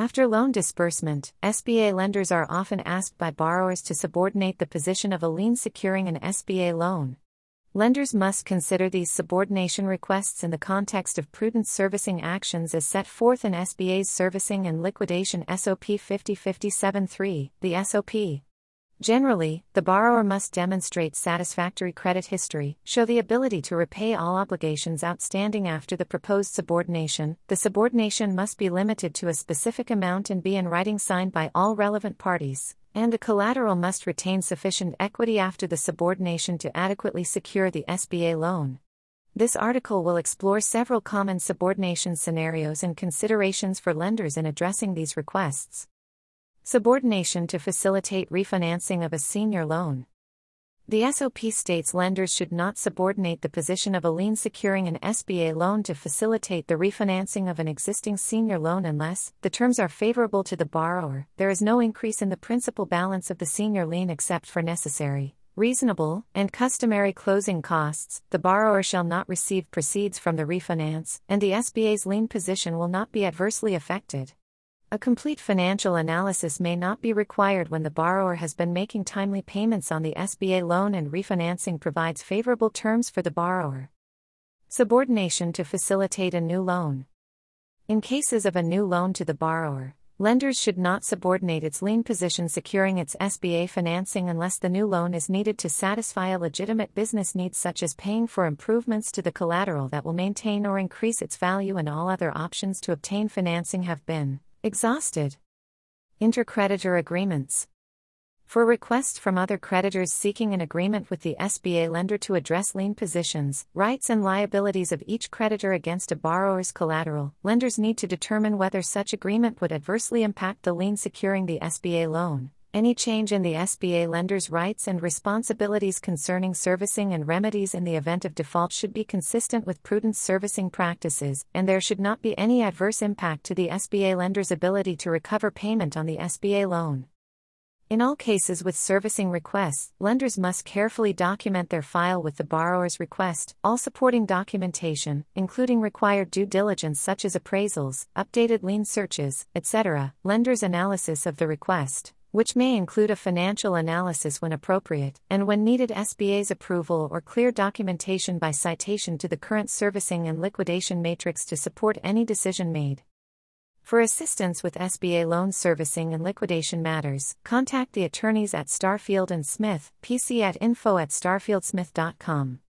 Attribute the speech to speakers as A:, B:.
A: After loan disbursement, SBA lenders are often asked by borrowers to subordinate the position of a lien securing an SBA loan. Lenders must consider these subordination requests in the context of prudent servicing actions as set forth in SBA's Servicing and Liquidation SOP 5057-3, the SOP. Generally, the borrower must demonstrate satisfactory credit history, show the ability to repay all obligations outstanding after the proposed subordination. The subordination must be limited to a specific amount and be in writing signed by all relevant parties, and the collateral must retain sufficient equity after the subordination to adequately secure the SBA loan. This article will explore several common subordination scenarios and considerations for lenders in addressing these requests. Subordination to facilitate refinancing of a senior loan. The SOP states lenders should not subordinate the position of a lien securing an SBA loan to facilitate the refinancing of an existing senior loan unless the terms are favorable to the borrower. There is no increase in the principal balance of the senior lien except for necessary, reasonable, and customary closing costs. The borrower shall not receive proceeds from the refinance, and the SBA's lien position will not be adversely affected. A complete financial analysis may not be required when the borrower has been making timely payments on the SBA loan and refinancing provides favorable terms for the borrower. Subordination to facilitate a new loan. In cases of a new loan to the borrower, lenders should not subordinate its lien position securing its SBA financing unless the new loan is needed to satisfy a legitimate business need such as paying for improvements to the collateral that will maintain or increase its value, and all other options to obtain financing have been exhausted. Intercreditor agreements. For requests from other creditors seeking an agreement with the SBA lender to address lien positions, rights and liabilities of each creditor against a borrower's collateral, lenders need to determine whether such agreement would adversely impact the lien securing the SBA loan. Any change in the SBA lender's rights and responsibilities concerning servicing and remedies in the event of default should be consistent with prudent servicing practices, and there should not be any adverse impact to the SBA lender's ability to recover payment on the SBA loan. In all cases with servicing requests, lenders must carefully document their file with the borrower's request, all supporting documentation, including required due diligence such as appraisals, updated lien searches, etc., lender's analysis of the request, which may include a financial analysis when appropriate, and when needed SBA's approval or clear documentation by citation to the current servicing and liquidation matrix to support any decision made. For assistance with SBA loan servicing and liquidation matters, contact the attorneys at Starfield & Smith, PC at info@starfieldsmith.com.